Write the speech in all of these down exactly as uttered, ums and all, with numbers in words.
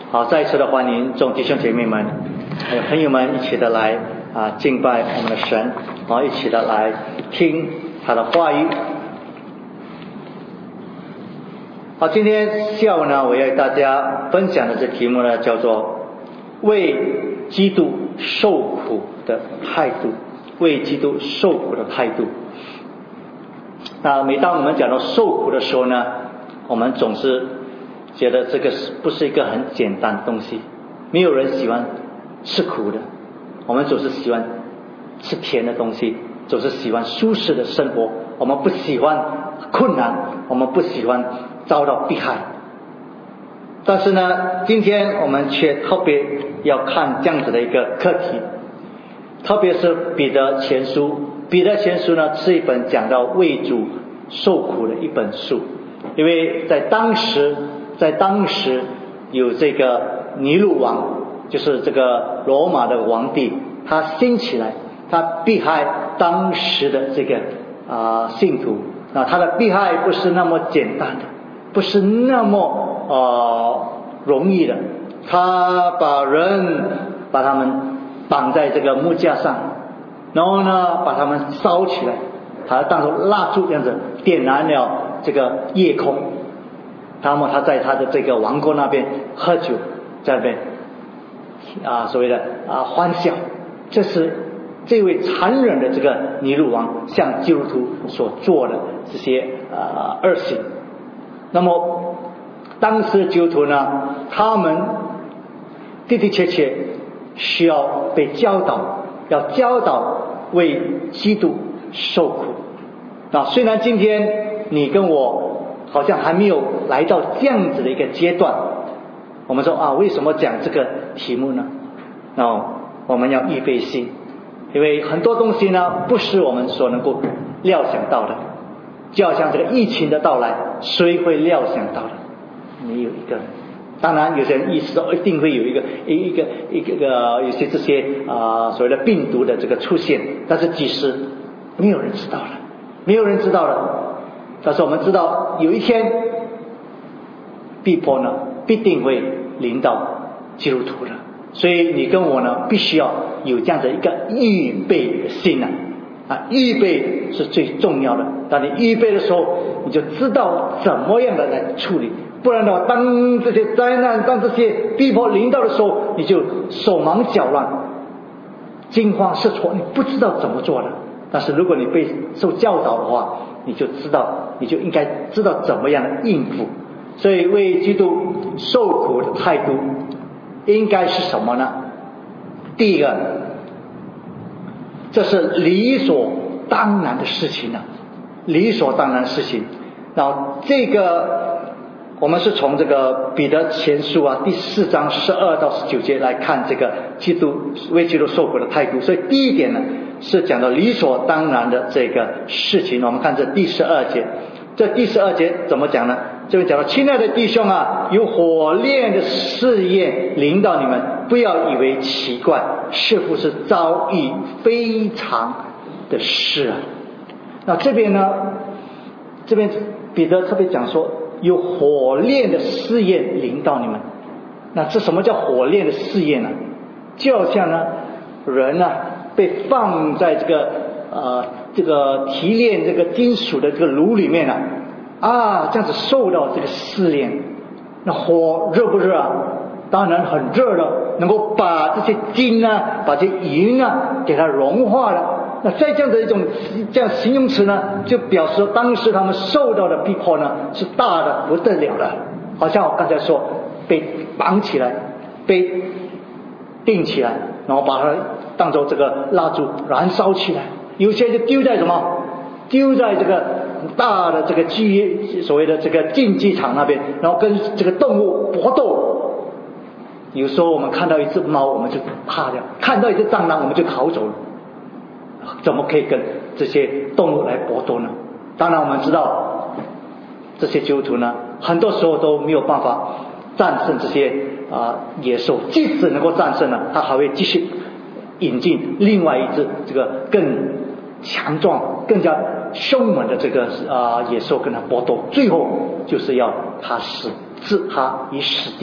好，再一次的欢迎众弟兄姐妹们还有朋友们一起的来啊敬拜我们的神，好，一起的来听他的话语。好，今天下午呢，我要与大家分享的这题目呢，叫做为基督受苦的态度。为基督受苦的态度。那每当我们讲到受苦的时候呢，我们总是觉得这个不是一个很简单的东西，没有人喜欢吃苦的，我们总是喜欢吃甜的东西，总是喜欢舒适的生活，我们不喜欢困难，我们不喜欢遭到迫害。但是呢，今天我们却特别要看这样子的一个课题，特别是彼得前书。彼得前书呢是一本讲到为主受苦的一本书，因为在当时在当时有这个尼禄王，就是这个罗马的皇帝，他兴起来，他迫害当时的这个啊、呃、信徒。那他的迫害不是那么简单的，不是那么呃容易的，他把人把他们绑在这个木架上，然后呢把他们烧起来，他当作蜡烛这样子点燃了这个夜空。那么他在他的这个王国那边喝酒，在那边啊所谓的啊欢笑。这是这位残忍的这个尼禄王向基督徒所做的这些啊恶行。那么当时的基督徒呢，他们的的确确需要被教导，要教导为基督受苦。那虽然今天你跟我好像还没有来到这样子的一个阶段，我们说啊，为什么讲这个题目呢？那我们要预备心，因为很多东西呢不是我们所能够料想到的。就好像这个疫情的到来，谁会料想到的？没有一个人。当然有些人意识到一定会有一个一个一个一个有些这些啊、呃、所谓的病毒的这个出现，但是其实没有人知道了，没有人知道了。但是我们知道有一天逼迫呢必定会临到基督徒的，所以你跟我呢必须要有这样的一个预备的心啊啊，预备是最重要的。当你预备的时候，你就知道怎么样的来处理。不然的话，当这些灾难、当这些逼迫临到的时候，你就手忙脚乱、惊慌失措，你不知道怎么做了。但是如果你被受教导的话，你就知道，你就应该知道怎么样的应付。所以为基督受苦的态度应该是什么呢？第一个，这是理所当然的事情啊，理所当然的事情。然后这个我们是从这个彼得前书啊第四章十二到十九节来看这个基督为基督受苦的态度。所以第一点呢是讲到理所当然的这个事情。我们看这第十二节，这第十二节怎么讲呢？这边讲到，亲爱的弟兄啊，有火炼的试验临到你们，不要以为奇怪，是不是遭遇非常的事啊？那这边呢，这边彼得特别讲说有火炼的试验临到你们。那这什么叫火炼的试验呢？就好像呢人呢被放在这个呃这个提炼这个金属的这个炉里面啊啊，这样子受到这个试炼。那火热不热啊？当然很热了，能够把这些金啊把这银啊给它融化了。那在这样的一种这样形容词呢，就表示当时他们受到的逼迫呢是大的不得了的。好像我刚才说，被绑起来，被钉起来，然后把它当作这个蜡烛燃烧起来。有些就丢在什么？丢在这个大的这个机所谓的这个竞技场那边，然后跟这个动物搏斗。有时候我们看到一只猫，我们就怕掉；看到一只蟑螂，我们就逃走了。怎么可以跟这些动物来搏斗呢？当然我们知道这些基督徒呢很多时候都没有办法战胜这些啊、呃、野兽，即使能够战胜了，他还会继续引进另外一只这个更强壮更加凶猛的这个啊、呃、野兽跟他搏斗，最后就是要他死，置他于死地。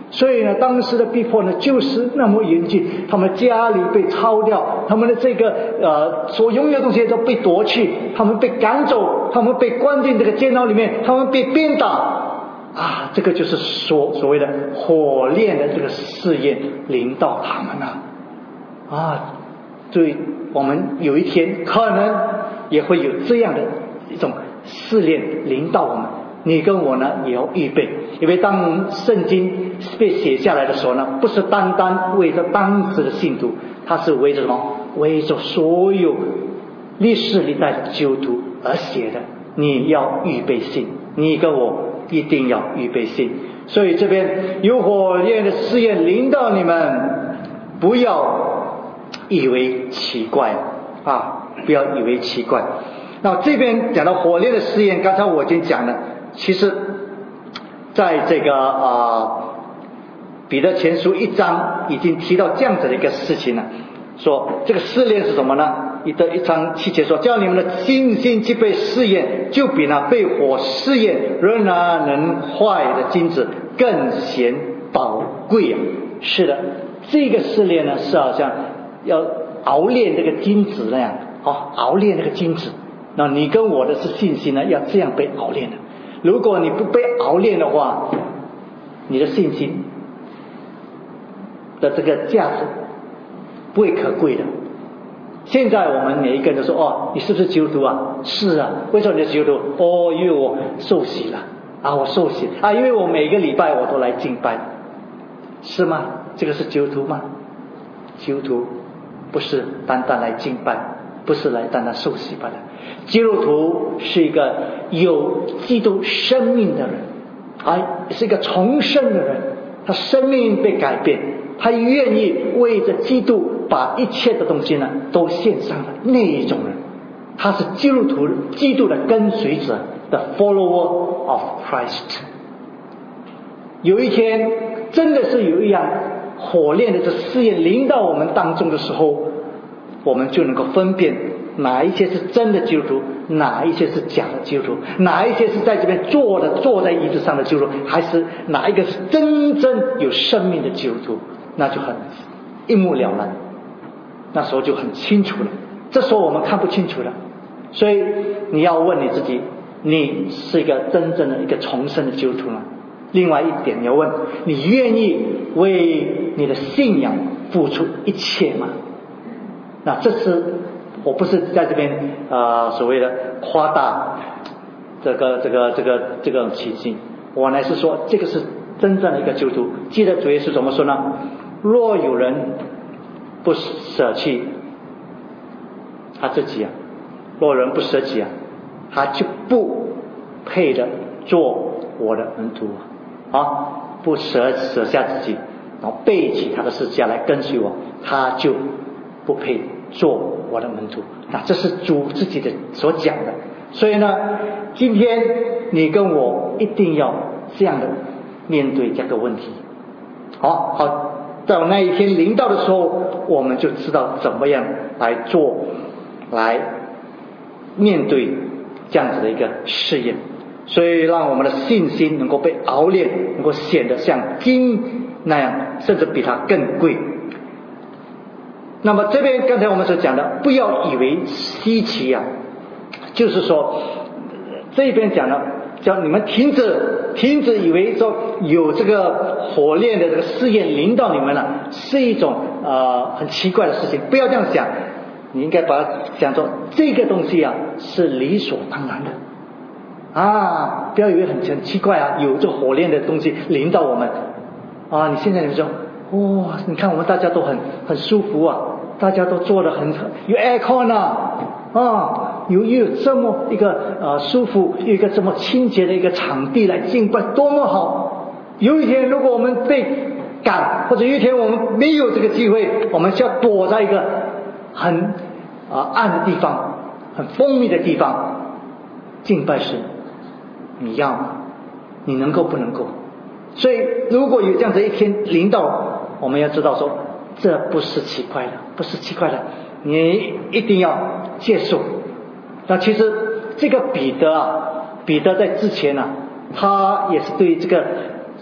所以呢，当时的逼迫呢就是那么严峻，他们家里被抄掉，他们的这个呃所拥有的东西都被夺去，他们被赶走，他们被关进这个监牢里面，他们被鞭打啊，这个就是所所谓的火炼的这个试验临到他们了啊。对，我们有一天可能也会有这样的一种试炼临到我们，你跟我呢也要预备，因为当圣经被写下来的时候呢，不是单单为着当时的信徒，它是为着什么？为着所有历史历代的基督徒而写的。你要预备信，你跟我一定要预备信。所以这边有火焰的试验临到你们，不要以为奇怪啊，不要以为奇怪。那这边讲到火炼的试验，刚才我已经讲了，其实在这个啊彼得前书一章已经提到这样子的一个事情了，说这个试炼是什么呢？彼得一章七节说，叫你们的信心既被试验，就比那被火试验仍然能坏的金子更显宝贵啊。是的，这个试炼呢是好像要熬炼这个金子那样，哦，熬炼那个金子。那你跟我的是信心呢，要这样被熬炼的。如果你不被熬炼的话，你的信心的这个价值不会可贵的。现在我们每一个人都说，哦，你是不是基督徒啊？是啊。为什么你是基督徒？哦，因为我受洗了啊，我受洗啊，因为我每个礼拜我都来敬拜，是吗？这个是基督徒吗？基督徒不是单单来敬拜，不是来单单受洗罢了。基督徒是一个有基督生命的人，啊，是一个重生的人，他生命被改变，他愿意为着基督把一切的东西呢都献上了，那一种人，他是基督徒，基督的跟随者，the follower of Christ。有一天，真的是有一样火炼的这试验临到我们当中的时候，我们就能够分辨哪一些是真的基督徒，哪一些是假的基督徒，哪一些是在这边坐的坐在椅子上的基督徒，还是哪一个是真正有生命的基督徒，那就很一目了然，那时候就很清楚了。这时候我们看不清楚了，所以你要问你自己，你是一个真正的一个重生的基督徒吗？另外一点你要问，你愿意为你的信仰付出一切吗？那这是我不是在这边啊、呃、所谓的夸大这个这个这个这个情形，我乃是说这个是真正的一个基督徒。记得主耶稣怎么说呢？若有人不舍弃他自己啊，若有人不舍己啊，他就不配的做我的门徒啊！不舍舍下自己，然后背起他的十字架来跟随我，他就不配做我的门徒。那这是主自己的所讲的。所以呢，今天你跟我一定要这样的面对这个问题。好好，到那一天临到的时候，我们就知道怎么样来做，来面对这样子的一个试验。所以让我们的信心能够被熬炼，能够显得像金那样，甚至比它更贵。那么这边刚才我们所讲的，不要以为稀奇啊，就是说这边讲的叫你们停止停止以为说有这个火炼的这个试验临到你们了，是一种呃很奇怪的事情。不要这样想，你应该把它想说这个东西啊是理所当然的啊，不要以为很很奇怪啊，有这火炼的东西临到我们啊。你现在你们说哇、哦，你看我们大家都很很舒服啊，大家都做得很有 aircon 啊，啊，有又有这么一个呃舒服，有一个这么清洁的一个场地来敬拜，多么好！有一天如果我们被赶，或者有一天我们没有这个机会，我们需要躲在一个很啊、呃、暗的地方，很封闭的地方敬拜神，你要吗？你能够不能够？所以如果有这样的一天临到，我们要知道说这不是奇怪的，不是奇怪的，你一定要接受。那其实这个彼得啊，彼得在之前啊，他也是对这个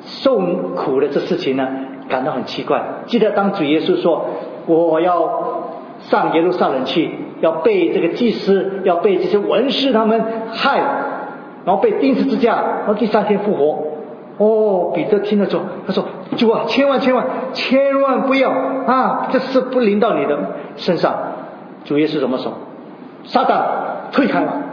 受苦的这事情呢感到很奇怪。记得当主耶稣说我要上耶路撒冷去，要被这个祭司要被这些文士他们害，然后被钉十字架，然后第三天复活。哦，彼得听了之后他说主啊，千万千万千万不要啊，这事不临到你的身上。主耶稣怎么说？撒旦退开了，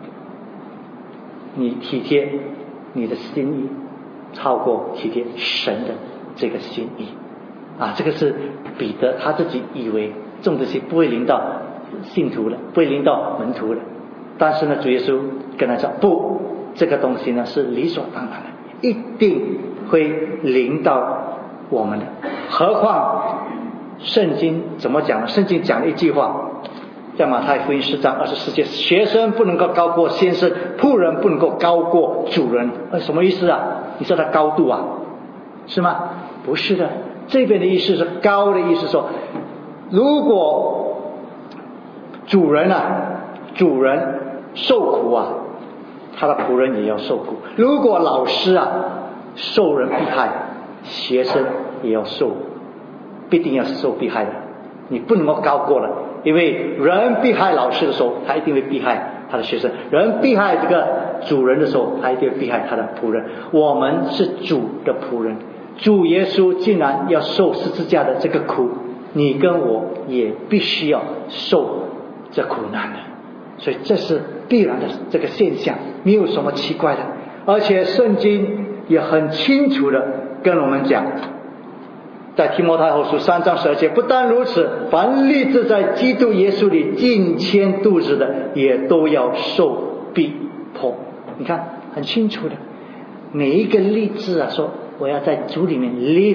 你体贴你的心意超过体贴神的这个心意啊！这个是彼得他自己以为重这些不会临到信徒了，不会临到门徒了。但是呢，主耶稣跟他讲不，这个东西呢是理所当然的，一定会临到我们的。何况圣经怎么讲呢？圣经讲了一句话，在马太福音十章二十四节，学生不能够高过先生，仆人不能够高过主人。呃，什么意思啊？你说他高度啊，是吗？不是的，这边的意思是高的意思说，如果主人啊，主人受苦啊，他的仆人也要受苦。如果老师啊受人迫害，学生也要受，必定要受迫害的。你不能够高过了，因为人迫害老师的时候，他一定会迫害他的学生；人迫害这个主人的时候，他一定会迫害他的仆人。我们是主的仆人，主耶稣竟然要受十字架的这个苦，你跟我也必须要受这苦难的，所以这是必然的这个现象，没有什么奇怪的。而且圣经也很清楚的跟我们讲，在提摩太后书三章十二节，不但如此，凡立志在基督耶稣里敬虔度日的，也都要受逼迫。你看很清楚的，每一个立志啊，说我要在主里面 live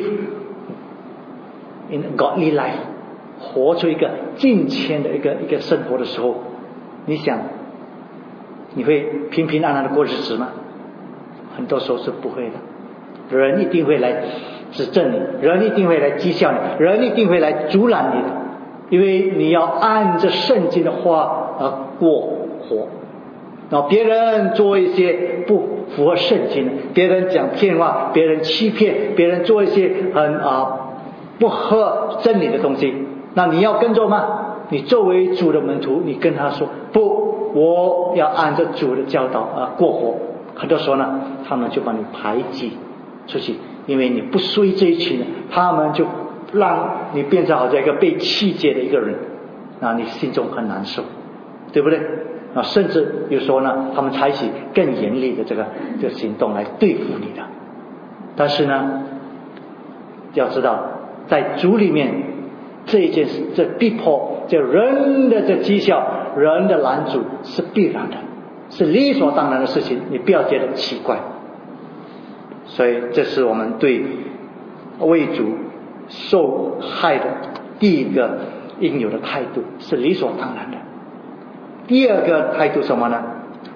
in a godly life， 活出一个敬虔的一个一个生活的时候，你想你会平平安安的过日子吗？很多时候是不会的，人一定会来指正你，人一定会来讥笑你，人一定会来阻拦你的，因为你要按着圣经的话而过活。然后别人做一些不符合圣经的，别人讲骗话，别人欺骗，别人做一些很啊不合真理的东西，那你要跟着吗？你作为主的门徒，你跟他说不，我要按着主的教导啊过活。很多时候呢，他们就把你排挤出去，因为你不属于这一群人，他们就让你变成好像一个被弃绝的一个人，那你心中很难受，对不对？啊，甚至有时候呢，他们采取更严厉的这个这个行动来对付你的。但是呢，要知道，在主里面这一件事，这逼迫，这人的这讥笑，人的拦阻是必然的，是理所当然的事情，你不要觉得奇怪。所以这是我们对为主受害的第一个应有的态度，是理所当然的。第二个态度什么呢？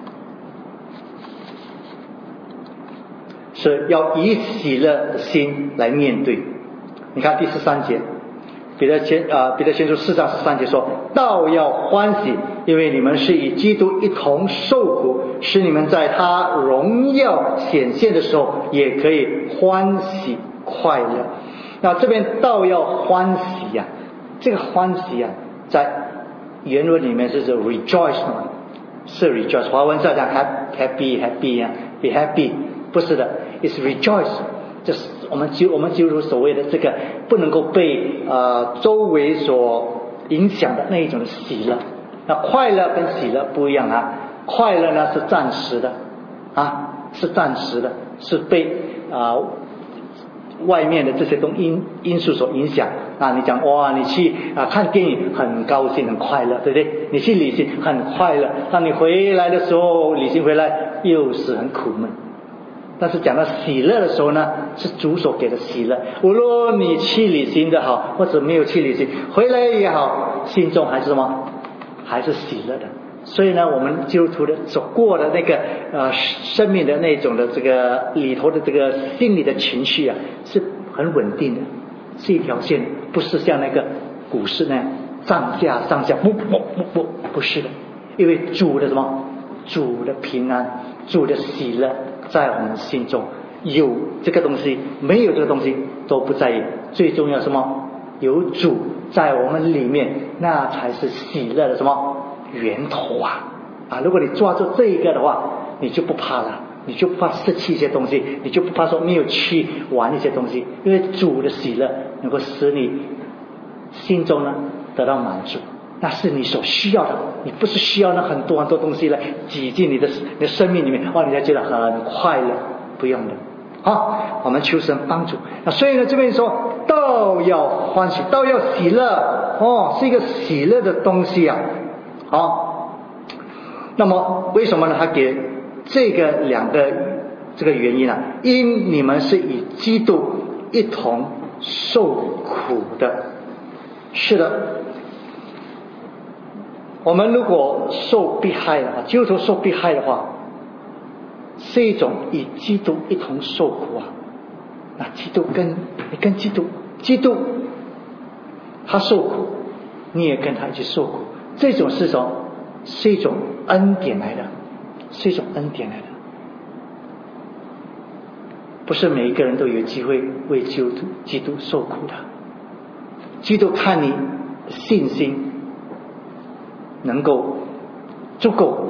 是要以喜乐的心来面对。你看第十三节，彼得前啊彼得前书四章十三节说，倒要欢喜，因为你们是与基督一同受苦，使你们在他荣耀显现的时候也可以欢喜快乐。那这边倒要欢喜呀、啊，这个欢喜呀、啊，在原文里面是指 rejoice 嘛，是 rejoice。华文是讲 happy happy 呀、啊、，be happy， 不是的 ，is rejoice。就是我们就我们就如所谓的这个不能够被呃周围所影响的那一种的喜乐。那快乐跟喜乐不一样啊，快乐呢是暂时的啊，是暂时的，是被啊、呃、外面的这些东因因素所影响啊。你讲哇，你去啊看电影很高兴很快乐，对不对？你去旅行很快乐，当你回来的时候，旅行回来又是很苦闷。但是讲到喜乐的时候呢，是主所给的喜乐。无论你去旅行的好，或者没有去旅行，回来也好，心中还是什么？还是喜乐的。所以呢，我们基督徒的所过的那个呃生命的那种的这个里头的这个心理的情绪啊，是很稳定的，是一条线，不是像那个股市那样上下上下，不不不不不是的。因为主的什么？主的平安，主的喜乐在我们心中， 有这个东西没有这个东西都不在意，最重要什么？有主在我们里面，那才是喜乐的什么源头啊！啊，如果你抓住这一个的话，你就不怕了，你就不怕失去一些东西，你就不怕说没有去玩一些东西，因为主的喜乐能够使你心中呢得到满足，那是你所需要的，你不是需要那很多很多东西来挤进你的你的生命里面，哦，你才觉得很快乐，不用的。好，我们求神帮助。那所以呢，这边说都要欢喜，都要喜乐，哦，是一个喜乐的东西啊。好，那么为什么呢？他给这个两个这个原因啊，因你们是与基督一同受苦的。是的，我们如果受迫害的话，基督徒受迫害的话，是一种与基督一同受苦啊。那基督跟你跟基督，基督他受苦，你也跟他一起受苦，这种是种是一种恩典来的，是一种恩典来的。不是每一个人都有机会为基督基督受苦的。基督看你信心能够足够，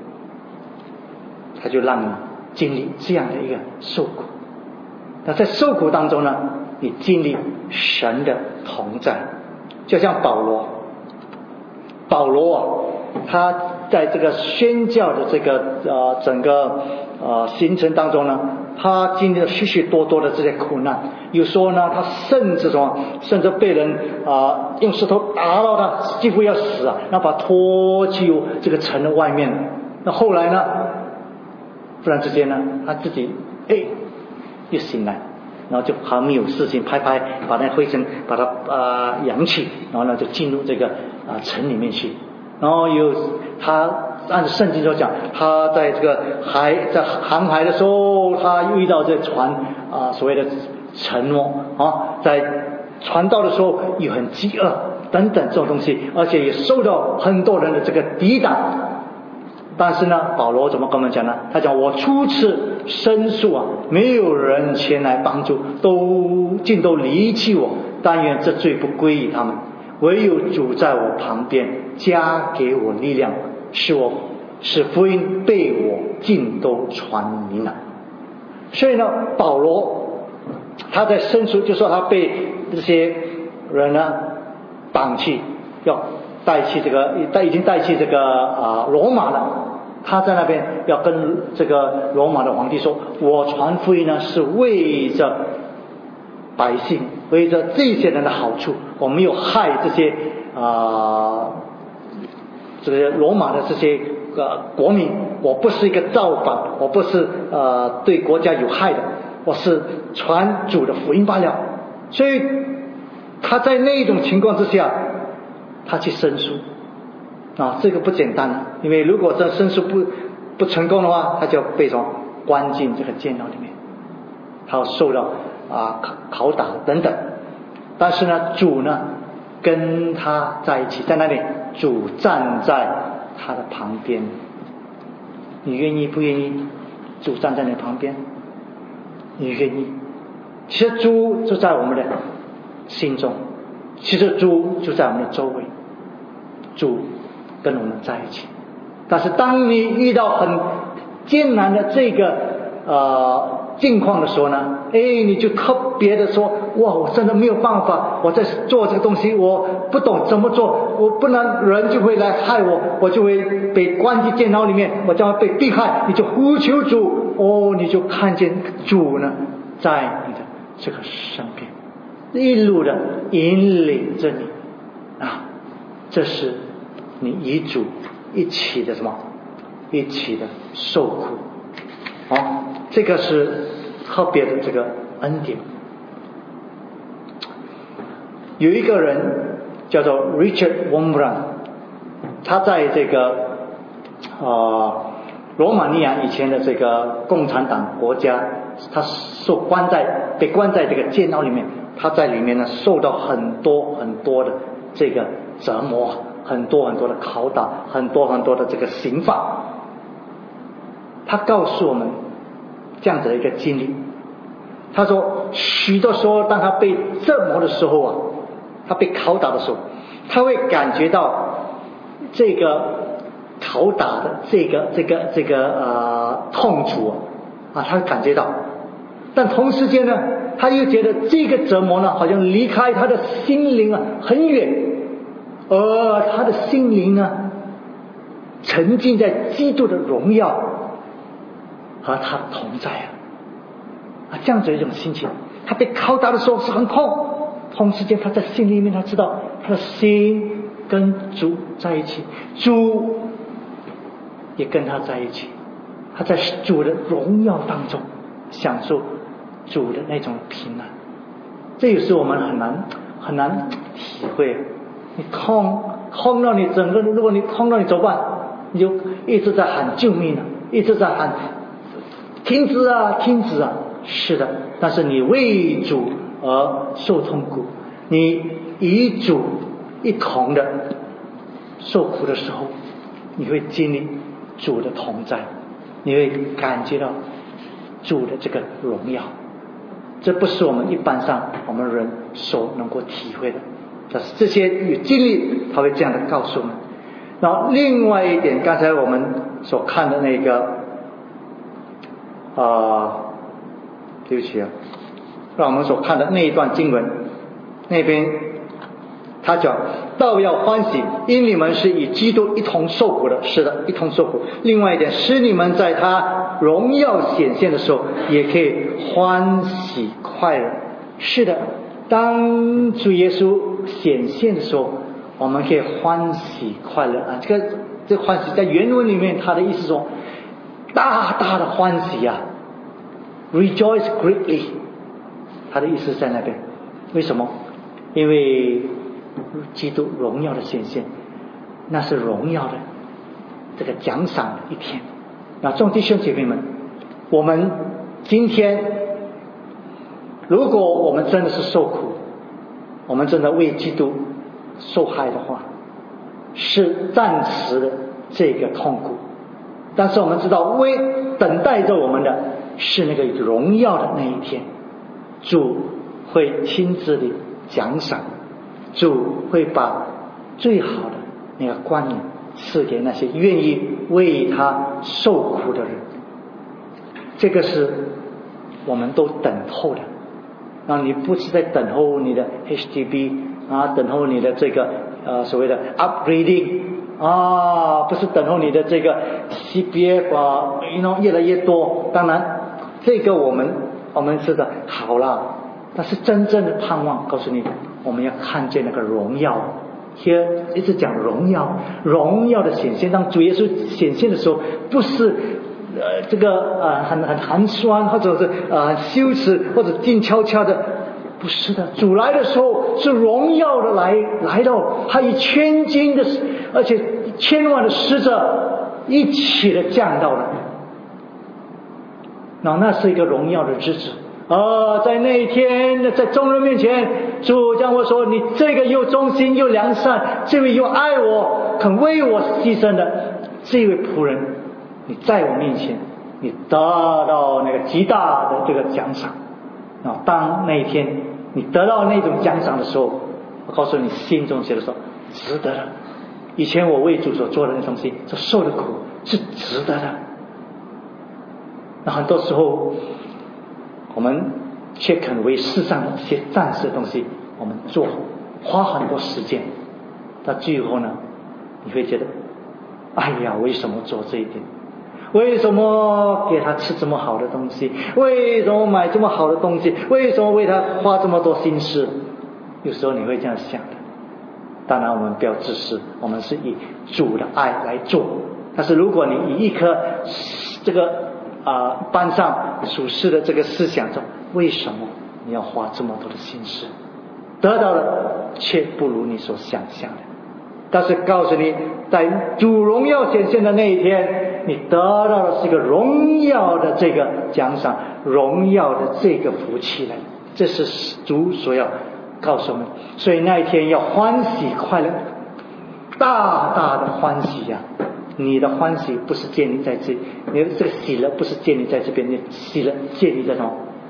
他就让你经历这样的一个受苦。那在受苦当中呢，你经历神的同在，就像保罗，保罗啊，他在这个宣教的这个呃整个呃行程当中呢，他经历了许许多多的这些苦难。有时候呢，他甚至什么，甚至被人啊、呃、用石头打到他几乎要死啊，然后把他拖去这个城的外面。那后来呢，忽然之间呢，他自己哎又醒来，然后就还没有事情，拍拍把那灰尘把它啊、呃、扬起，然后呢就进入这个啊、呃、城里面去。然后有他按圣经所讲，他在这个海在航海的时候，他遇到这船啊、呃、所谓的沉没啊，在传道的时候又很饥饿等等这种东西，而且也受到很多人的这个抵挡。但是呢，保罗怎么跟我们讲呢？他讲我初次申诉啊，没有人前来帮助，都尽都离弃我，但愿这罪不归于他们，唯有主在我旁边，加给我力量，使我使福音被我尽都传明了。所以呢，保罗他在申诉，就说他被这些人呢绑去，要带去这个带已经带去这个啊、呃、罗马了。他在那边要跟这个罗马的皇帝说，我传福音呢是为着百姓，为着这些人的好处，我没有害这些啊、呃、这些罗马的这些呃国民，我不是一个造反，我不是呃对国家有害的，我是传主的福音罢了。所以他在那种情况之下，他去申诉啊，这个不简单了，因为如果这申诉不不成功的话，他就被什么关进这个监牢里面，他要受到啊拷打等等。但是呢，主呢跟他在一起，在那里，主站在他的旁边。你愿意不愿意主站在你旁边？你愿意？其实主就在我们的心中，其实主就在我们的周围，主跟我们在一起。但是当你遇到很艰难的这个呃境况的时候呢，哎，你就特别的说，哇，我真的没有办法，我在做这个东西，我不懂怎么做，我不能，人就会来害我，我就会被关进监牢里面，我将会被迫害。你就呼求主，哦，你就看见主呢在你的这个身边，一路的引领着你啊，这是你与主一起的什么？一起的受苦。好、哦，这个是特别的这个恩典。有一个人叫做 Richard Wurmbrand， 他在这个呃罗马尼亚以前的这个共产党国家，他受关在被关在这个监牢里面，他在里面呢受到很多很多的这个折磨，很多很多的拷打，很多很多的这个刑罚。他告诉我们这样子的一个经历， 他说许多时候当他被折磨的时候啊，他被拷打的时候，他会感觉到这个拷打的这个这个这个呃痛楚啊，他感觉到，但同时间呢，他又觉得这个折磨呢，好像离开他的心灵啊很远，而他的心灵呢，沉浸在基督的荣耀和他的同在啊，啊，这样子一种心情，他被拷打的时候是很痛，同时间他在心里面他知道他的心跟主在一起，主也跟他在一起，他在主的荣耀当中享受主的那种平安。这也是我们很难很难体会。你痛痛到你整个，如果你痛到你怎么办？你就一直在喊救命啊，一直在喊停止啊停止啊。是的，但是你为主而受痛苦，你与主一同的受苦的时候，你会经历主的同在，你会感觉到主的这个荣耀，这不是我们一般上我们人所能够体会的。但是这些有经历他会这样的告诉我们。然后另外一点，刚才我们所看的那个啊、呃，对不起啊，让我们所看的那一段经文那边他讲道要欢喜，因你们是与基督一同受苦的。是的，一同受苦。另外一点，使你们在他荣耀显现的时候也可以欢喜快乐。是的，当主耶稣显现的时候，我们可以欢喜快乐啊！这个这个欢喜在原文里面，他的意思说大大的欢喜啊 ，rejoice greatly。他的意思在那边，为什么？因为基督荣耀的显现，那是荣耀的这个奖赏的一天。那众弟兄姐妹们，我们今天如果我们真的是受苦，我们真的为基督受害的话，是暂时的这个痛苦，但是我们知道为等待着我们的是那个荣耀的那一天，主会亲自的奖赏，主会把最好的那个冠冕赐给那些愿意为他受苦的人。这个是我们都等候的。那你不是在等候你的 H D B 啊，等候你的这个呃所谓的 upgrading 啊，不是等候你的这个 C P F 啊，越来越多。当然这个我们我们知道好了，但是真正的盼望告诉你，我们要看见那个荣耀。Here 一直讲荣耀，荣耀的显现。当主耶稣显现的时候，不是呃这个呃很很寒酸，或者是呃羞耻，或者静悄悄的，不是的。主来的时候是荣耀的来来到，他以千金的，而且千万的使者一起的降到了。那那是一个荣耀的日子。啊，在那一天，在众人面前，主将我说：“你这个又忠心又良善，这位又爱我，肯为我牺牲的这位仆人，你在我面前，你得到那个极大的这个奖赏。”啊，当那一天你得到那种奖赏的时候，我告诉你，心中觉得说值得的。以前我为主所做的那东西，所受的苦是值得的。那很多时候，我们却肯为世上的一些暂时的东西我们做，花很多时间，到最后呢，你会觉得哎呀，为什么做这一点？为什么给他吃这么好的东西？为什么买这么好的东西？为什么为他花这么多心思？有时候你会这样想的。当然我们不要自私，我们是以主的爱来做。但是如果你以一颗这个啊、呃，班上属世的这个思想中，为什么你要花这么多的心思？得到的却不如你所想象的。但是告诉你，在主荣耀显现的那一天，你得到的是一个荣耀的这个奖赏，荣耀的这个福气来，这是主所要告诉我们。所以那一天要欢喜快乐，大大的欢喜呀、啊！你的欢喜不是建立在这，你的这个喜乐不是建立在这边，你喜乐建立在什么？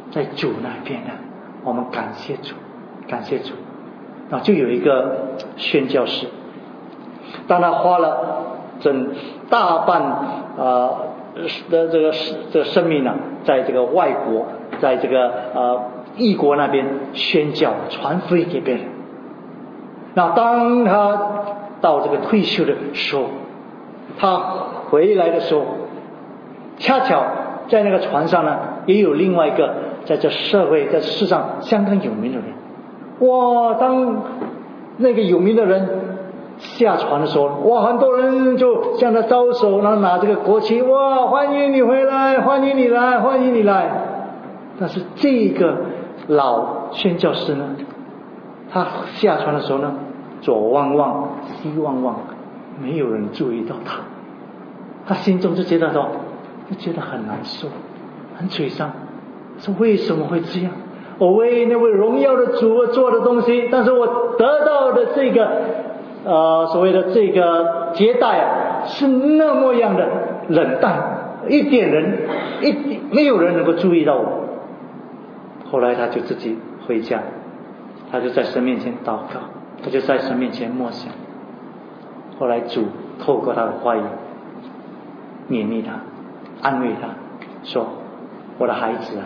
在主那边呢，我们感谢主，感谢主。然后就有一个宣教士，当他花了整大半呃的这个这个生命呢，在这个外国，在这个呃异国那边宣教传福音给别人。那当他到这个退休的时候，他回来的时候，恰巧在那个船上呢，也有另外一个在这社会在世上相当有名的人。哇，当那个有名的人下船的时候，哇，很多人就向他招手，然后拿这个国旗，哇，欢迎你回来，欢迎你来，欢迎你来。但是这个老宣教师呢，他下船的时候呢，左望望西望望，没有人注意到他，他心中就觉得说，就觉得很难受，很沮丧，说为什么会这样？我为那位荣耀的主做的东西，但是我得到的这个呃所谓的这个接待啊，是那么样的冷淡，一点人一没有人能够注意到我。后来他就自己回家，他就在神面前祷告，他就在神面前默想。后来主透过他的话语勉励他，安慰他，说：我的孩子啊，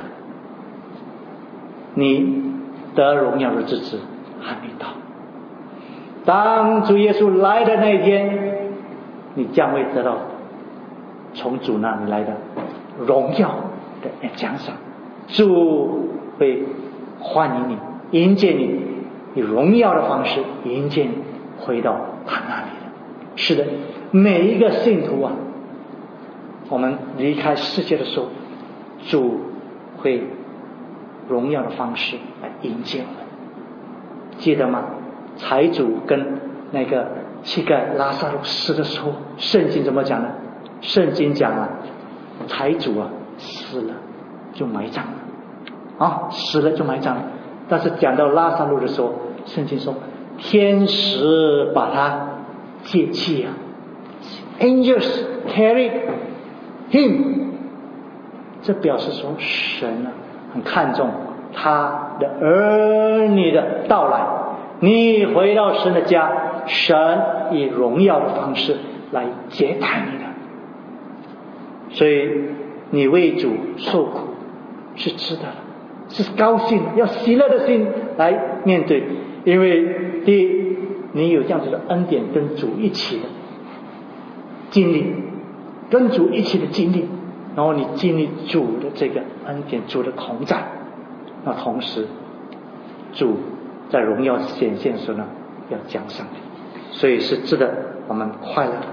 你得荣耀的日子还没到，当主耶稣来的那一天，你将会得到从主那里来的荣耀的奖赏。主会欢迎你，迎接你，以荣耀的方式迎接你回到他那里的。是的，每一个信徒啊，我们离开世界的时候，主会荣耀的方式来迎接我们。记得吗？财主跟那个乞丐拉撒路死的时候，圣经怎么讲呢？圣经讲啊，财主啊死了就埋葬了啊，死了就埋葬了。但是讲到拉撒路的时候，圣经说天使把他接去啊 ，angels carried him。这表示说神啊很看重他的儿女的到来，你回到神的家，神以荣耀的方式来接待你的。所以你为主受苦是值得的，是高兴的，要喜乐的心来面对。因为第一，你有这样子的恩典跟主一起的经历，跟主一起的经历，然后你经历主的这个恩典，主的同在，那同时主在荣耀显现的时候呢，要奖赏你，所以是值得我们快乐的。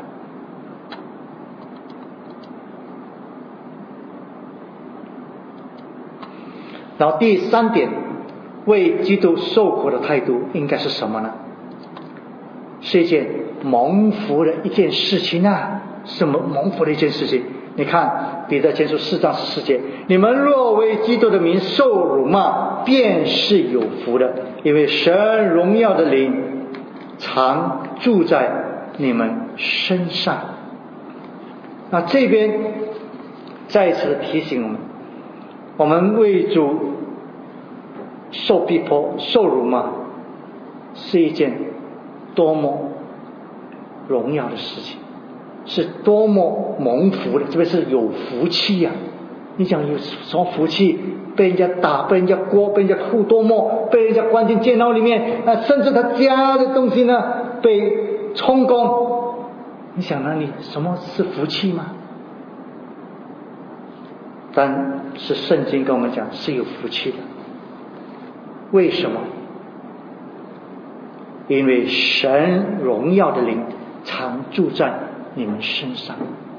然后第三点，为基督受苦的态度应该是什么呢？是一件蒙福的一件事情啊！什么蒙福的一件事情？你看彼得前书四章十四节，你们若为基督的名受辱骂，便是有福的，因为神荣耀的灵常住在你们身上。那这边再一次的提醒我们，我们为主受逼迫受辱骂是一件多么荣耀的事情，是多么蒙福的，特别是有福气啊！你想有什么福气？被人家打，被人家掴，被人家吐唾沫，被人家关进监牢里面，啊，甚至他家的东西呢被充公。你想那你什么是福气吗？但是圣经跟我们讲是有福气的。为什么？因为神荣耀的灵常住在你们身上。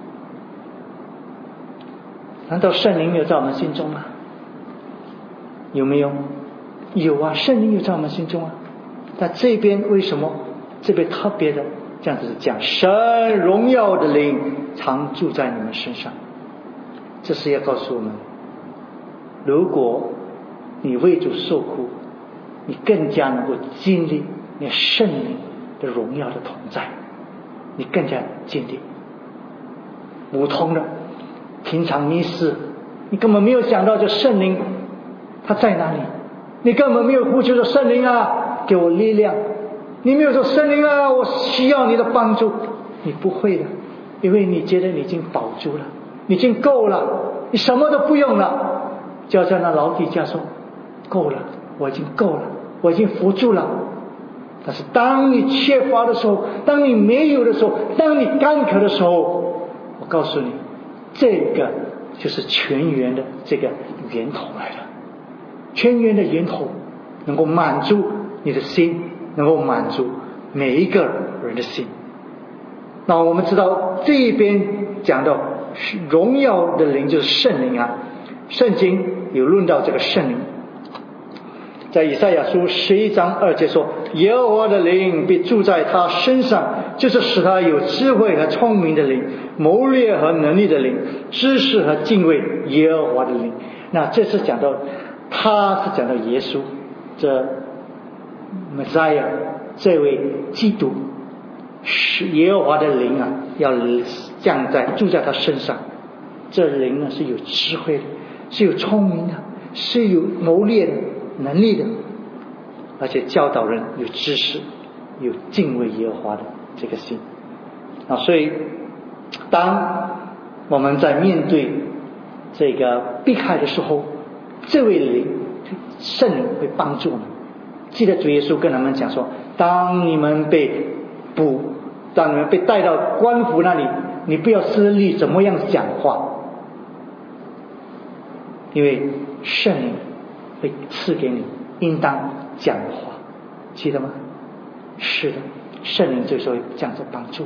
难道圣灵没有在我们心中吗？有没有？有啊，圣灵有在我们心中啊。但这边为什么这边特别的这样子讲，神荣耀的灵常住在你们身上？这是要告诉我们，如果你为主受苦，你更加能够经历那圣灵的荣耀的同在，你更加经历。普通的平常迷失，你根本没有想到这圣灵他在哪里？你根本没有呼求说圣灵啊，给我力量。你没有说圣灵啊，我需要你的帮助。你不会的，因为你觉得你已经保住了，你已经够了，你什么都不用了。就好像那老底家说，够了，我已经够了，我已经扶住了。但是当你缺乏的时候，当你没有的时候，当你干渴的时候，我告诉你，这个就是泉源的这个源头来的。泉源的源头能够满足你的心，能够满足每一个人的心。那我们知道这一边讲到荣耀的灵就是圣灵啊，圣经有论到这个圣灵，在以赛亚书十一章二节说，耶和华的灵必住在他身上，就是使他有智慧和聪明的灵，谋略和能力的灵，知识和敬畏耶和华的灵。那这是讲到，他是讲到耶稣这 Messiah 这位基督，是耶和华的灵啊，要降在住在他身上。这灵呢是有智慧的，是有聪明的，是有谋略的能力的，而且教导人有知识，有敬畏耶和华的这个心啊。所以当我们在面对这个避害的时候，这位灵圣灵会帮助我们。记得主耶稣跟他们讲说，当你们被捕，当你们被带到官府那里，你不要思虑怎么样讲话，因为圣灵会赐给你应当讲的话。记得吗？是的，圣灵就是会这样子帮助你。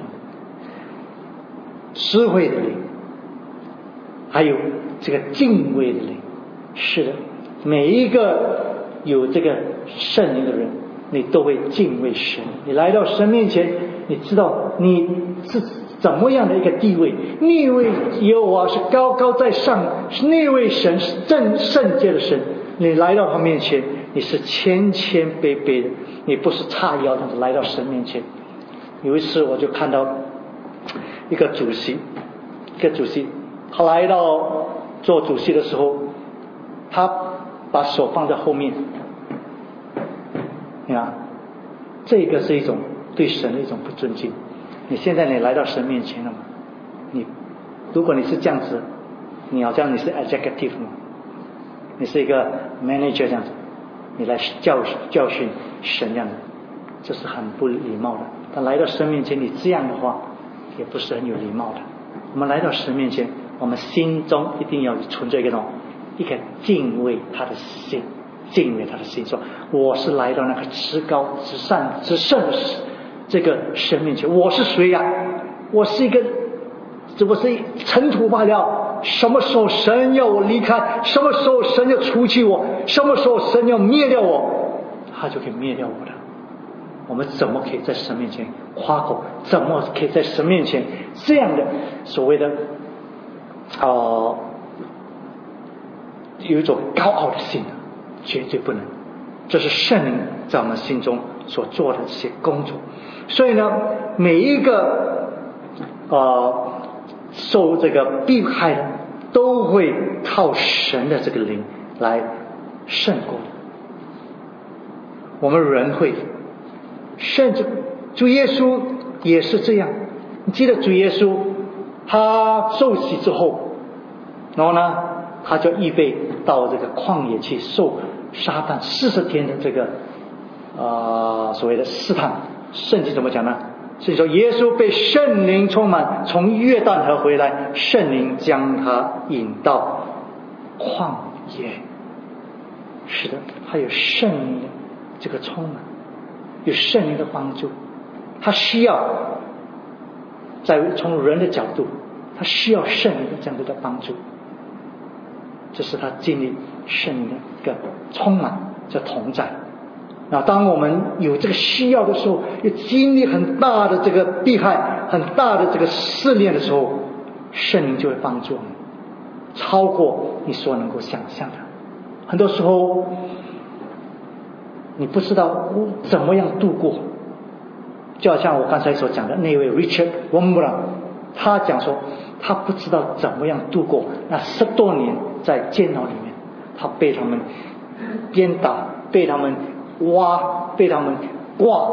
智慧的灵，还有这个敬畏的灵。是的，每一个有这个圣灵的人，你都会敬畏神。你来到神面前，你知道你是怎么样的一个地位，那位耶和华是高高在上，是那位神是正圣洁的神。你来到他面前，你是谦谦卑卑的，你不是叉腰的来到神面前。有一次我就看到一个主席，一个主席他来到做主席的时候，他把手放在后面，你看，这个是一种对神的一种不尊敬。你现在你来到神面前了嘛？你如果你是这样子，你好像你是 executive 嘛，你是一个 manager 这样子，你来教教训神这样子，这是很不礼貌的。但来到神面前，你这样的话，也不是很有礼貌的。我们来到神面前，我们心中一定要存着一个种一个敬畏他的心，敬畏他的心，说我是来到那个至高至善至圣的这个神面前，我是谁呀、啊？我是一个，我是尘土罢了。什么时候神要我离开？什么时候神要除去我？什么时候神要灭掉我？他就可以灭掉我的。我们怎么可以在神面前夸口？怎么可以在神面前这样的所谓的哦、呃，有一种高傲的心？绝对不能。这是圣灵在我们心中所做的这些工作。所以呢，每一个呃受这个逼害的，都会靠神的这个灵来胜过的。我们人会，甚至主耶稣也是这样。你记得主耶稣他受洗之后，然后呢，他就预备到这个旷野去受撒旦四十天的这个呃所谓的试探。圣经怎么讲呢？所以说耶稣被圣灵充满，从约旦河回来，圣灵将他引到旷野。是的，他有圣灵的这个充满，有圣灵的帮助。他需要在从人的角度，他需要圣灵的这样的帮助。这是他经历圣灵的一个充满，叫同在。那当我们有这个需要的时候，又经历很大的这个逼害，很大的这个试炼的时候，圣灵就会帮助我们，超过你所能够想象的。很多时候你不知道怎么样度过，就好像我刚才所讲的那位 Richard Wurmbrand， 他讲说他不知道怎么样度过那十多年在监牢里面，他被他们鞭打，被他们挖，被他们挂，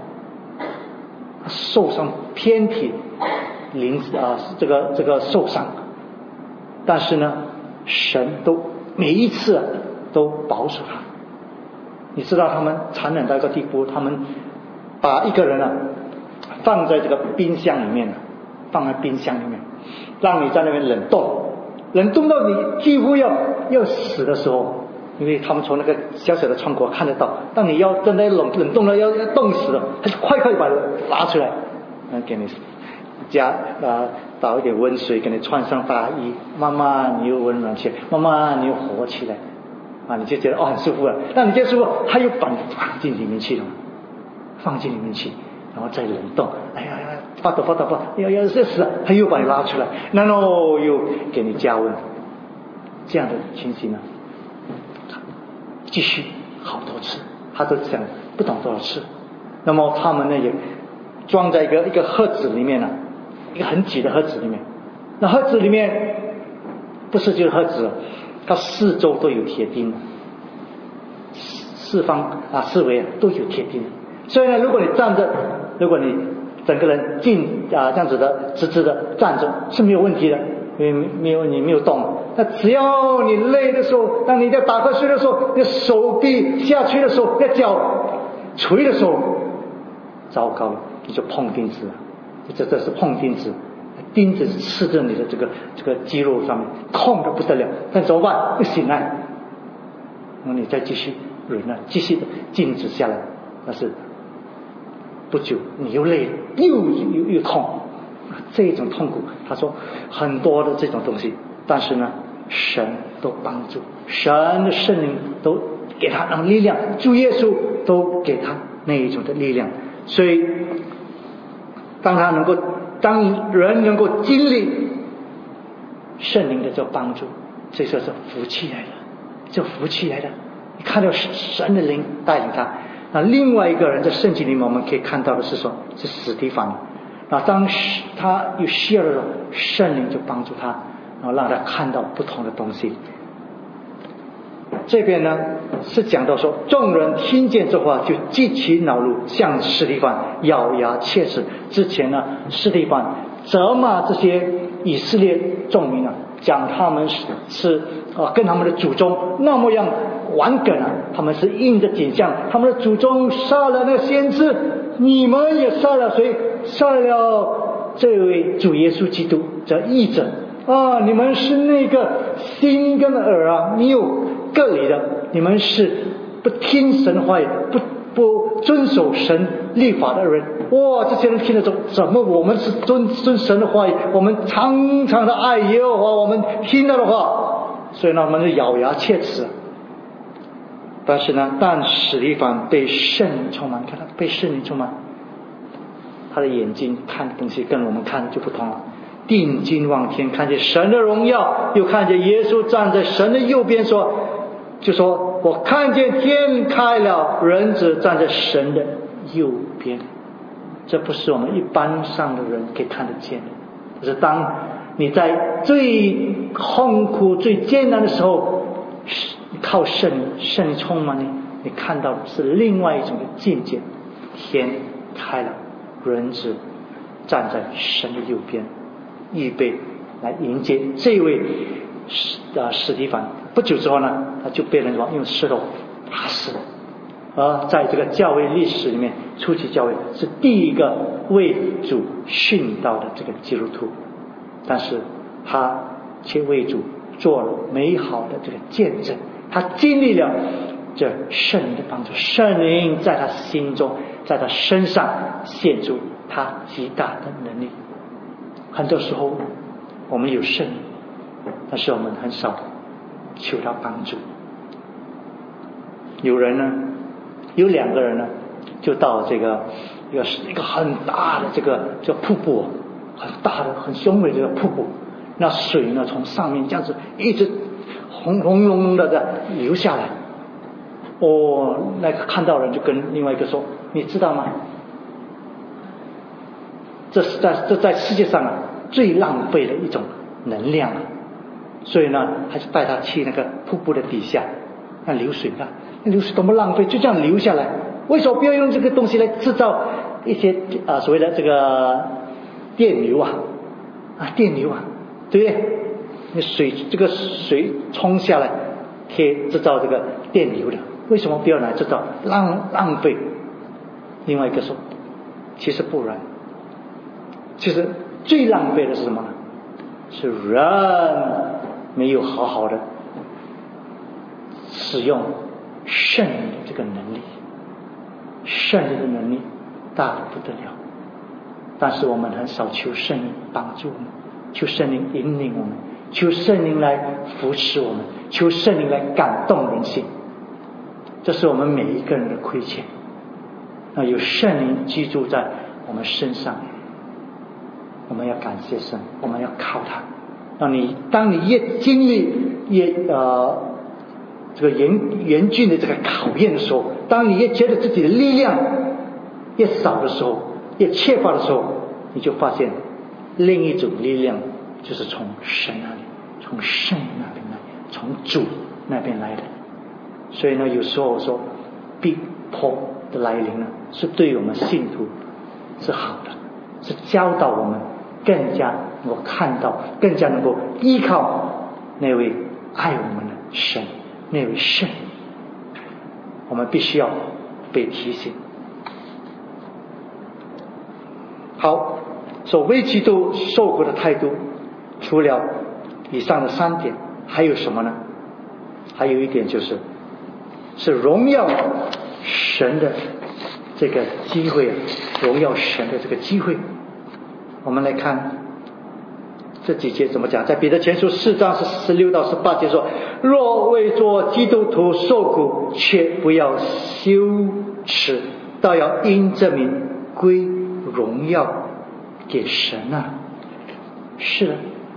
受伤遍体鳞啊，这个这个受伤。但是呢，神都每一次都保守他。你知道他们残忍到一个地步，他们把一个人啊放在这个冰箱里面，放在冰箱里面，让你在那边冷冻，冷冻到你几乎要要死的时候，因为他们从那个小小的窗口看得到，当你要真的冷冷冻了，要要冻死了，他就快快把它拿出来，嗯，给你加啊倒一点温水，给你穿上大衣，慢慢你又温暖起来，慢慢你又活起来。啊，你就觉得哦很舒服了，那你这舒服，他又把你放进里面去了，放进里面去，然后再冷冻，哎呀呀，发抖发抖发抖，要要要死了，他又把你拉出来，然后又给你加温，这样的情形呢，继续好多次，他都讲不懂多少次。那么他们呢也装在一个一个盒子里面呢、啊，一个很挤的盒子里面，那盒子里面不是就是盒子。它四周都有铁钉，四方啊四围啊都有铁钉，所以呢，如果你站着，如果你整个人静啊这样子的直直的站着是没有问题的，因为没有你没有动。那只要你累的时候，当你在打瞌睡的时候，你手臂下去的时候，你脚垂的时候，糟糕了，你就碰钉子了，这这是碰钉子。钉子刺着你的这个这个肌肉上面，痛得不得了。但怎么办？不醒来，那你再继续忍耐，继续的静止下来。但是不久你又累了，又又又痛，这种痛苦，他说很多的这种东西，但是呢，神都帮助，神的圣灵都给他那力量，主耶稣都给他那一种的力量。所以当他能够。当人能够经历圣灵的这帮助，这就是福气来的，这福气来的。你看到神的灵带领他。那另外一个人在圣经里面我们可以看到的是说，是史提反。那当时他有需要的时候，圣灵就帮助他，然后让他看到不同的东西。这边呢是讲到说，众人听见这话就极其恼怒，向司提反咬牙切齿。之前呢，司提反责骂这些以色列众民啊，讲他们是是啊跟他们的祖宗那么样顽梗啊，他们是印着景象，他们的祖宗杀了那个先知，你们也杀了谁？杀了这位主耶稣基督这义者啊！你们是那个心跟耳啊，你有各里的，你们是不听神话语，不不遵守神律法的人。哇，这些人听得懂，怎么我们是遵遵神的话语，我们常常的爱耶和华，我们听到的话，所以呢，我们就咬牙切齿。但是呢，但史提反被圣灵充满，看他被圣灵充满，他的眼睛看的东西跟我们看就不同了。定睛望天，看见神的荣耀，又看见耶稣站在神的右边，说就说我看见天开了，人子站在神的右边。这不是我们一般上的人可以看得见的。可是当你在最痛苦最艰难的时候，靠圣灵，圣灵充满你，你看到的是另外一种的境界。天开了，人子站在神的右边，预备来迎接这位呃史提反。不久之后呢，他就被人用石头打死。而在这个教会历史里面，初期教会是第一个为主殉道的这个基督徒，但是他却为主做了美好的这个见证。他经历了这圣灵的帮助，圣灵在他心中，在他身上显出他极大的能力。很多时候我们有圣灵，但是我们很少求他帮助。有人呢，有两个人呢，就到这个一个一个很大的这个这个瀑布，很大的很雄伟的这个瀑布，那水呢从上面这样子一直轰隆隆的的流下来。哦，那个看到人就跟另外一个说，你知道吗？这是在这在世界上啊最浪费的一种能量啊。所以呢，他就带他去那个瀑布的底下， 那流水啊，那流水多么浪费，就这样流下来。为什么不要用这个东西来制造一些啊所谓的这个电流啊啊电流啊，对不对？那水这个水冲下来可以制造这个电流的，为什么不要来制造？浪浪费。另外一个说，其实不然，其实最浪费的是什么呢？是人没有好好的使用圣灵的这个能力，圣灵的能力大得不得了，但是我们很少求圣灵帮助我们，求圣灵引领我们，求圣灵来扶持我们，求圣灵来感动人心，这是我们每一个人的亏欠。那有圣灵居住在我们身上，我们要感谢神，我们要靠他。让你当你越经历越呃这个严严峻的这个考验的时候，当你越觉得自己的力量越少的时候，越缺乏的时候，你就发现另一种力量就是从神那里，从圣灵那边来，从主那边来的。所以呢，有时候我说逼迫的来临呢，是对我们信徒是好的，是教导我们更加能够看到，更加能够依靠那位爱我们的神，那位圣。我们必须要被提醒。好，所为基督受苦的态度，除了以上的三点，还有什么呢？还有一点就是，是荣耀神的这个机会，荣耀神的这个机会。我们来看这几节怎么讲，在彼得前书四章是十六到十八节说：若为做基督徒受苦，却不要羞耻，倒要因这名归荣耀给神啊。是的，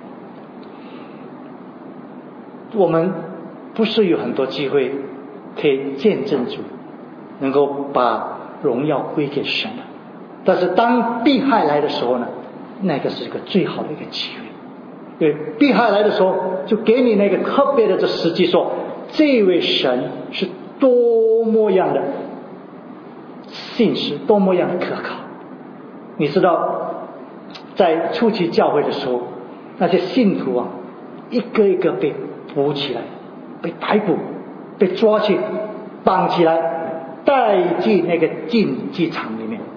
我们不是有很多机会可以见证主，能够把荣耀归给神的，但是当迫害来的时候呢，那个是一个最好的一个机会。因为迫害来的时候，就给你那个特别的这实际说，这位神是多么样的信实，多么样的可靠。你知道，在初期教会的时候，那些信徒啊，一个一个被捕起来，被逮捕，被抓去，绑起来，带进那个竞技场里面，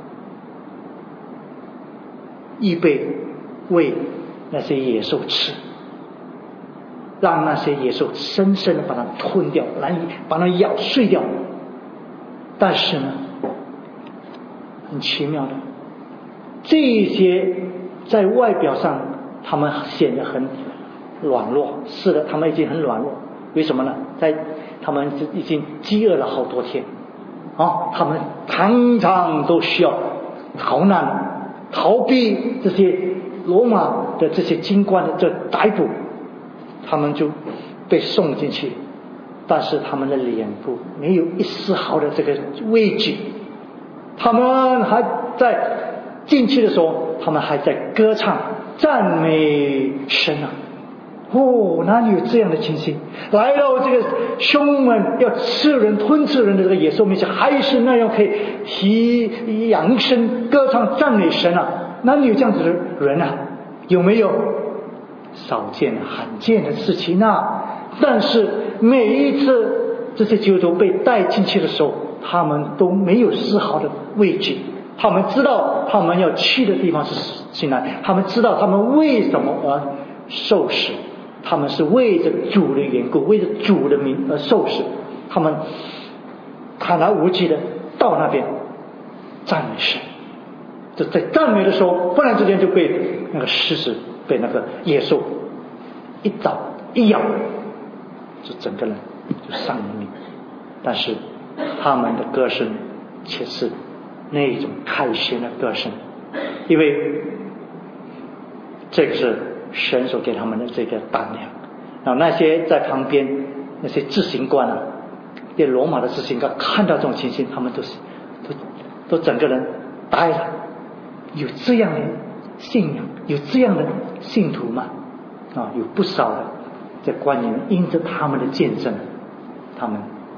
预备为那些野兽吃，让那些野兽深深的把它吞掉，来把它咬碎掉。但是呢，很奇妙的，这些在外表上他们显得很软弱，是的，他们已经很软弱。为什么呢？在他们已经饥饿了好多天啊，他们常常都需要逃难，逃避这些罗马的这些军官的这逮捕，他们就被送进去，但是他们的脸部没有一丝毫的这个畏惧，他们还在进去的时候，他们还在歌唱赞美神啊！哦，哪里有这样的情形？来到这个凶猛要吃人吞吃人的这个野兽面前，还是那样可以提扬声歌唱赞美神啊！哪里有这样子的人啊？有没有？少见罕见的事情啊！但是每一次这些基督徒被带进去的时候，他们都没有丝毫的畏惧。他们知道他们要去的地方是西奈，他们知道他们为什么而受死，他们是为着主的缘故，为着主的名而受死。他们坦然无惧的到那边赞美神，就在赞美的时候，忽然之间就被那个狮子，被那个野兽一爪一咬，就整个人就丧了命。但是他们的歌声却是那种开心的歌声，因为这个是神所给他们的这个胆量。然后那些在旁边那些执行官啊，那罗马的执行官看到这种情形，他们都是都都整个人呆了。有这样的信仰，有这样的信徒吗？啊，有不少的这官员因着他们的见证，他们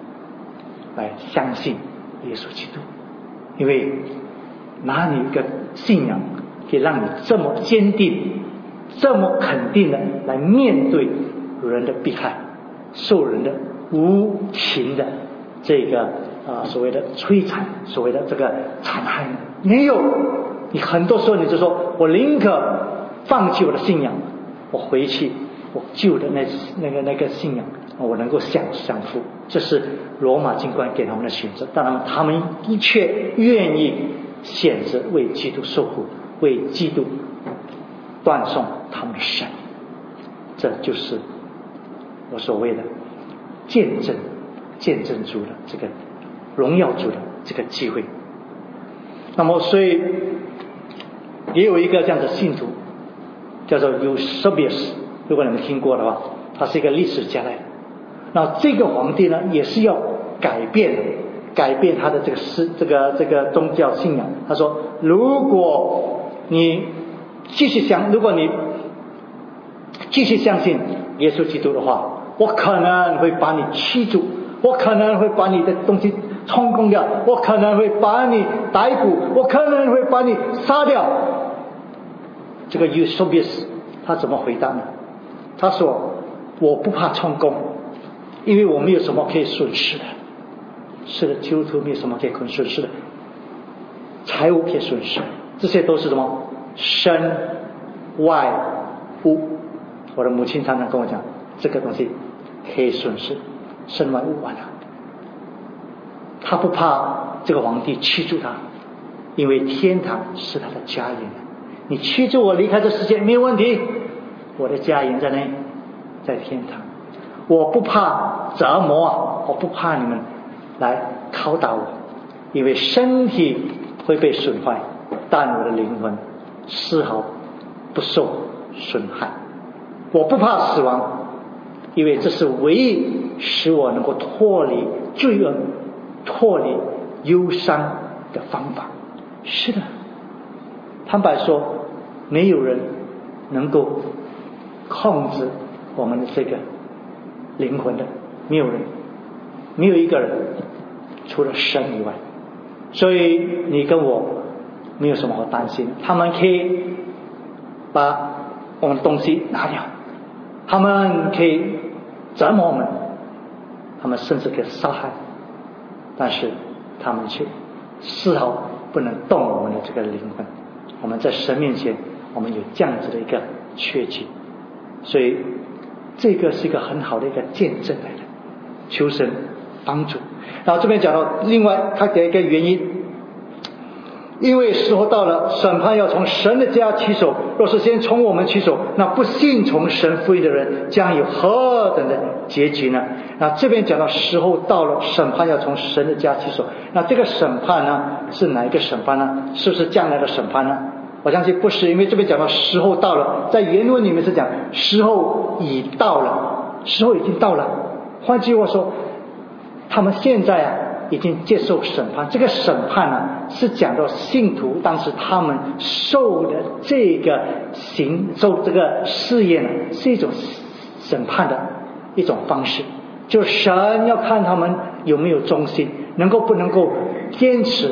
来相信耶稣基督。因为哪里一个信仰可以让你这么坚定这么肯定的来面对人的迫害，受人的无情的这个啊所谓的摧残，所谓的这个残害？没有。你很多时候你就说，我宁可放弃我的信仰，我回去我旧的那那个那个信仰，我能够享享福。这是罗马军官给他们的选择。当然他们的确愿意选择为基督受苦，为基督断送他们的生命。这就是我所谓的见证见证主的这个荣耀主的这个机会。那么所以也有一个这样的信徒叫做 Eusebius， 如果你们听过的话，他是一个历史家来的。那这个皇帝呢也是要改变改变他的这个是这个这个宗教信仰。他说，如果你继续相如果你继续相信耶稣基督的话，我可能会把你驱逐，我可能会把你的东西充公掉，我可能会把你逮捕，我可能会把你杀掉。这个 Eusebius 他怎么回答呢？他说，我不怕充公，因为我没有什么可以损失的。是的，基督徒没有什么可以损失的，财务可以损失，这些都是什么？身外物。我的母亲常常跟我讲，这个东西可以损失，身外物完了。他不怕这个皇帝驱逐他，因为天堂是他的家园。你驱逐我离开这世界没有问题，我的家园在哪里？在天堂。我不怕折磨啊，我不怕你们来拷打我，因为身体会被损坏，但我的灵魂丝毫不受损害。我不怕死亡，因为这是唯一使我能够脱离罪恶脱离忧伤的方法。是的，坦白说，没有人能够控制我们的这个灵魂的，没有人，没有一个人，除了神以外。所以你跟我没有什么好担心，他们可以把我们的东西拿掉，他们可以折磨我们，他们甚至可以杀害，但是他们却丝毫不能动我们的这个灵魂。我们在神面前，我们有这样子的一个确据，所以这个是一个很好的一个见证来的，求神帮助。然后这边讲到另外他给一个原因，因为时候到了，审判要从神的家起手，若是先从我们起手，那不信从神福音的人将有何等的结局呢？那这边讲到时候到了，审判要从神的家起手，那这个审判呢是哪一个审判呢？是不是将来的审判呢？我相信不是，因为这边讲到时候到了，在原文里面是讲时候已到了，时候已经到了。换句话说，他们现在啊已经接受审判。这个审判呢是讲到信徒当时他们受的这个行受这个试验呢，是一种审判的一种方式，就是神要看他们有没有忠心，能够不能够坚持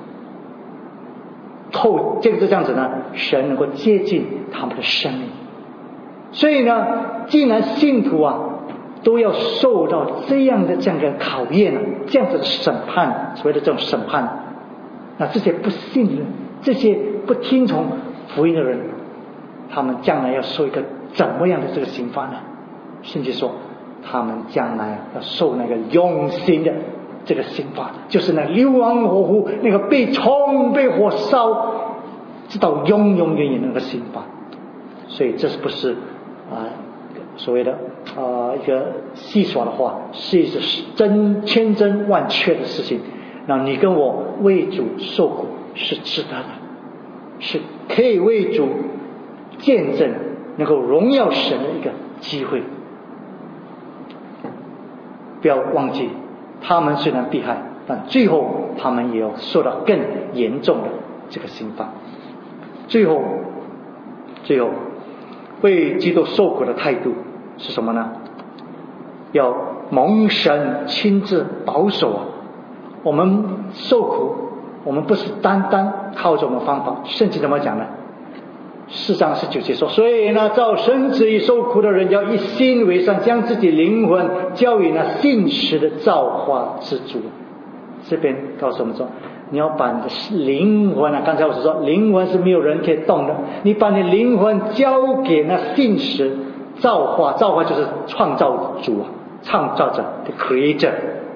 透这个就这样子呢，神能够接近他们的生命。所以呢，既然信徒啊都要受到这样的这样的考验，这样子的审判，所谓的这种审判，那这些不信的人，这些不听从福音的人，他们将来要受一个怎么样的这个刑罚呢？甚至说他们将来要受那个永刑的这个刑罚，就是那流亡火湖，那个被虫被火烧，直到永永远远那个刑罚。所以这是不是啊、呃、所谓的呃一个戏耍的话，是一个真千真万确的事情。那你跟我为主受苦是值得的，是可以为主见证能够荣耀神的一个机会。不要忘记，他们虽然迫害，但最后他们也要受到更严重的这个刑罚。最后最后为基督受苦的态度是什么呢？要蒙神亲自保守啊， 我们受苦，我们不是单单靠着我们方法。圣经怎么讲呢？四章十九节说，所以呢，照神旨意受苦的人要一心为善，将自己灵魂交于那信实的造化之主。这边告诉我们说，你要把你的灵魂啊，刚才我所说灵魂是没有人可以动的，你把你灵魂交给那信实造化，造化就是创造主啊，创造者 the creator，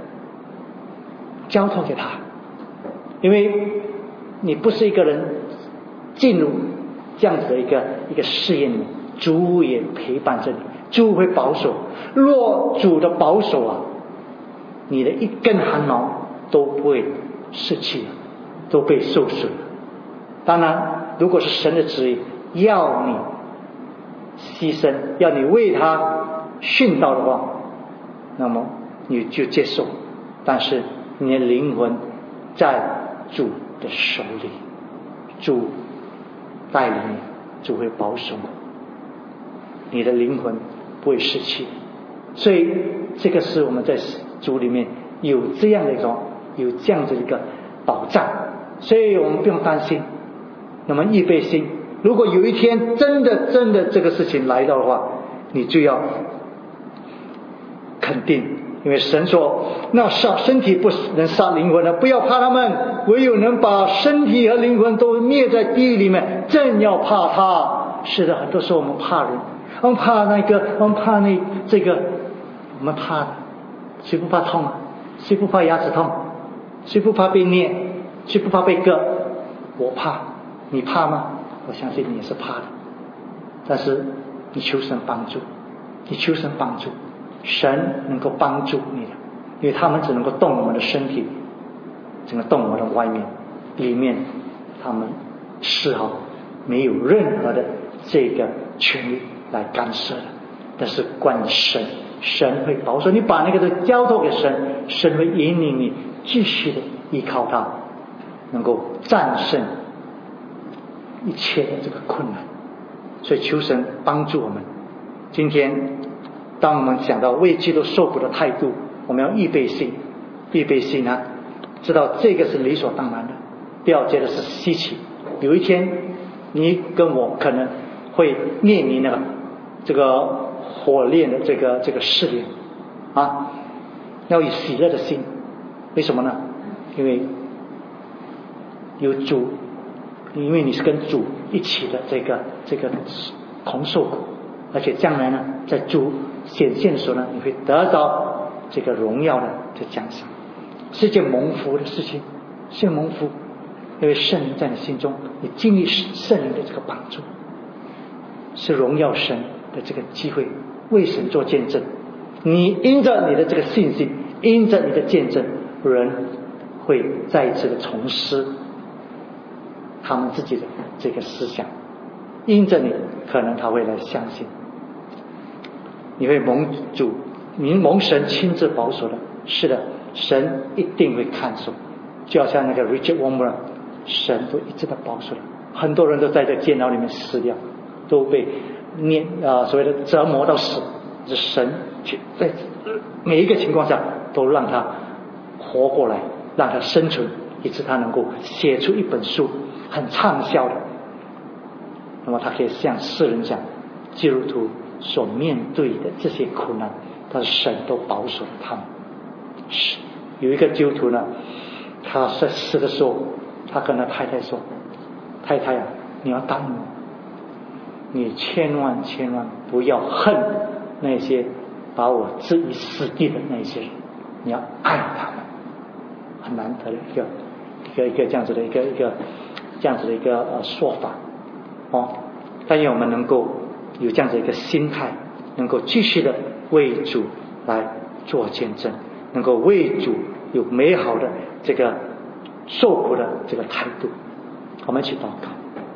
交托给他。因为你不是一个人进入这样子的一个一个试验里面，主也陪伴着你，主会保守。若主的保守啊，你的一根汗毛都不会失去，都被受损。当然如果是神的旨意要你牺牲，要你为他殉道的话，那么你就接受，但是你的灵魂在主的手里，主带领你，主会保守你的灵魂不会失去。所以这个是我们在主里面有这样的一种有这样的一个保障，所以我们不用担心。那么预备心，如果有一天真的真的这个事情来到的话，你就要肯定，因为神说那杀身体不能杀灵魂的，不要怕他们，唯有能把身体和灵魂都灭在地狱里面，正要怕他。是的，很多时候我们怕人，我们怕那个，我们怕那这个，我们怕的，谁不怕痛啊？谁不怕牙齿痛？谁不怕被捏？谁不怕被割？我怕，你怕吗？我相信你也是怕的，但是你求神帮助，你求神帮助，神能够帮助你的，因为他们只能够动我们的身体，只能动我们的外面，里面他们丝毫没有任何的这个权利来干涉的。但是关于神，神会保守你，把那个都交托给神，神会引领你继续的依靠他，能够战胜一切的这个困难。所以求神帮助我们。今天当我们讲到为基督受苦的态度，我们要预备心，预备心呢，知道这个是理所当然的，不要觉得是稀奇。有一天你跟我可能会面临那个这个火炼的这个这个试炼啊，要以喜乐的心。为什么呢？因为有主，因为你是跟主一起的这个这个同受苦，而且将来呢，在主显现的时候呢，你会得到这个荣耀的这奖赏，是一件蒙福的事情，是蒙福，因为圣灵在你心中，你经历圣灵的这个帮助，是荣耀神的这个机会，为神做见证。你因着你的这个信心，因着你的见证，人会再一次的重思他们自己的这个思想，因着你，可能他会来相信，你会蒙主，你蒙神亲自保守的。是的，神一定会看守，就好像那个 Richard Wurmbrand， 神都一直的保守了。很多人都在这监牢里面死掉，都被念啊、呃、所谓的折磨到死，是神在每一个情况下都让他活过来，让他生存，以致他能够写出一本书，很畅销的。那么他可以向世人讲，基督徒所面对的这些苦难，他的神都保守了他们。是有一个基督徒呢，他在死的时候，他跟他太太说：“太太啊，你要答应我，你千万千万不要恨那些把我置于死地的那些人，你要爱他们。”很难得的一个一个一个这样子的一个一个这样子的一个呃说法哦。但愿我们能够有这样子一个心态，能够继续的为主来做见证，能够为主有美好的这个受苦的这个态度。我们一起祷告。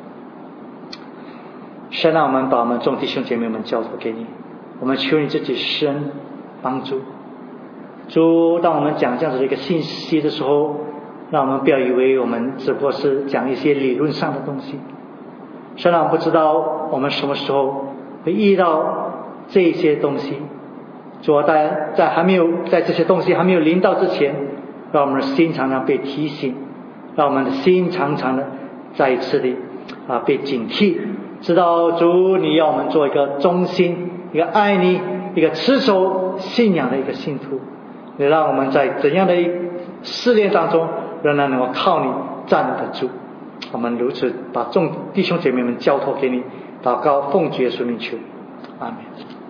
神啊，我们把我们众弟兄姐妹们交托给你，我们求你自己施恩帮助。主，当我们讲这样子的一个信息的时候，让我们不要以为我们只不过是讲一些理论上的东西。神啊，不知道我们什么时候会遇到这些东西。主啊，在在还没有在这些东西还没有临到之前， 让我们的心常常被提醒，让我们的心常常的再一次的啊被警惕，知道主你要我们做一个忠心、一个爱你、一个持守信仰的一个信徒，也让我们在怎样的试炼当中仍然能够靠你站得住。我们如此把众弟兄姐妹们交托给你，祷告奉主耶稣名求，阿们。